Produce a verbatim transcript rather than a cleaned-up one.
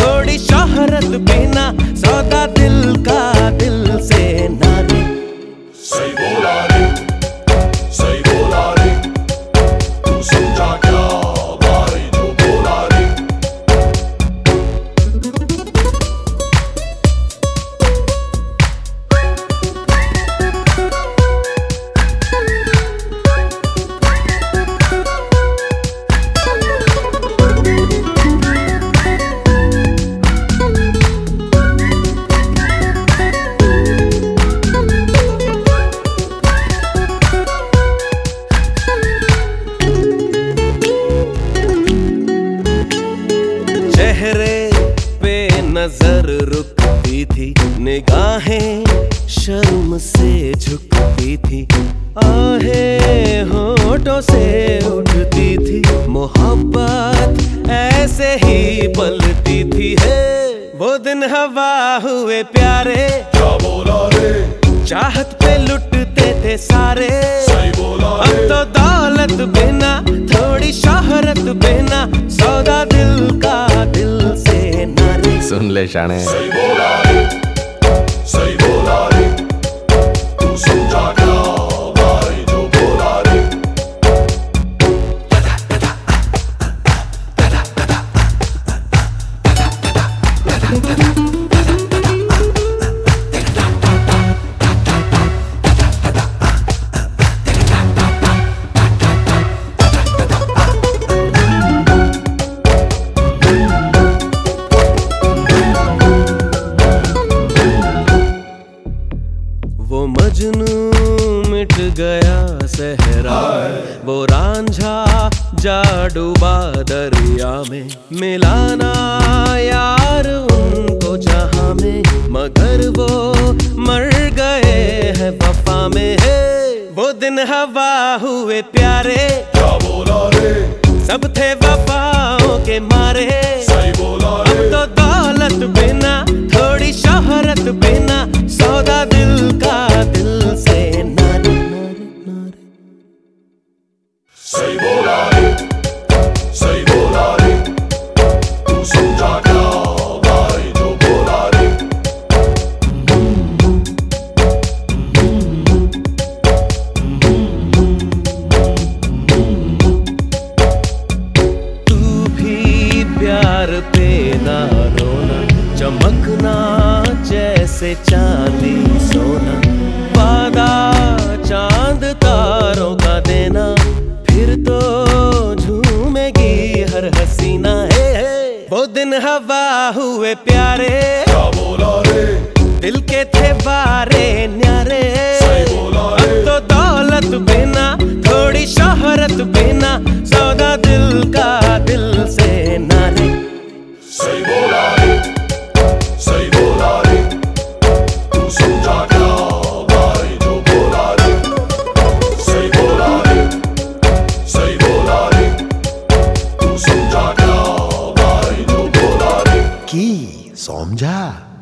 थोड़ी शोहरत बिना सौदा दिल का दिल से नारे। सही बोला रे, सही बोला रे, तू समझा क्या भाई जो बोला रे। चेहरे पे नजर रुकती थी, निगाहें शर्म से झुकती थी, आहें होठों से उठती थी, मोहब्बत ऐसे ही पलती थी। है वो दिन हवा हुए प्यारे, क्या बोला रे, चाहत पे लुटते थे सारे। सही बोला अब रे, तो दौलत बिना थोड़ी शोहरत बिना सौदा दिल का दिल से नारे। सुन ले शाने। सही बोला रे, सही बोला रे, तू समझा क्या भाई जो बोला रे। वो मजनू मिट गया सहरा, वो रांझा जा डूबा दरिया में, मिलाना यार उनको जहां में, मगर वो मर गए हैं वफा में। है वो दिन हवा हुए प्यारे, क्या बोला रे, सब थे वफाओं के मारे। सही बोला रे, अब तो दौलत बिना थोड़ी शोहरत बिना सौदा दिल का दिल से नारे नारे नारे। सही बोला रे, सही बोला रे, तू समझा क्या भाई जो बोला रे। तू भी प्यार पे ना रोना, चमकना जैसे चांदी सोना, वादा चांद तारों का देना, फिर तो झूमेगी हर हसीना। है, है वो दिन हवा हुए प्यारे, क्या बोला रे, दिल के थे बारे न्यारे। सही बोला अब रे, तो दौलत बिना थोड़ी शोहरत बिना सौदा दिल का दिल से नारे। सही बोला रे, सही बोला रे, तू समझा क्या भाई जो बोला रे। सही बोला रे, सही बोला रे, तू समझा क्या भाई जो बोला रे। কি সমঝা?